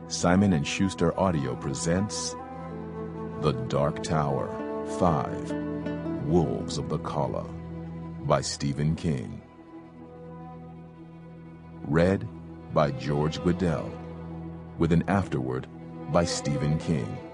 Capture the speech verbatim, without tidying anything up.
Simon and Schuster Audio presents The Dark Tower five, Wolves of the Kala by Stephen King. Read by George Guidall, with an afterword by Stephen King.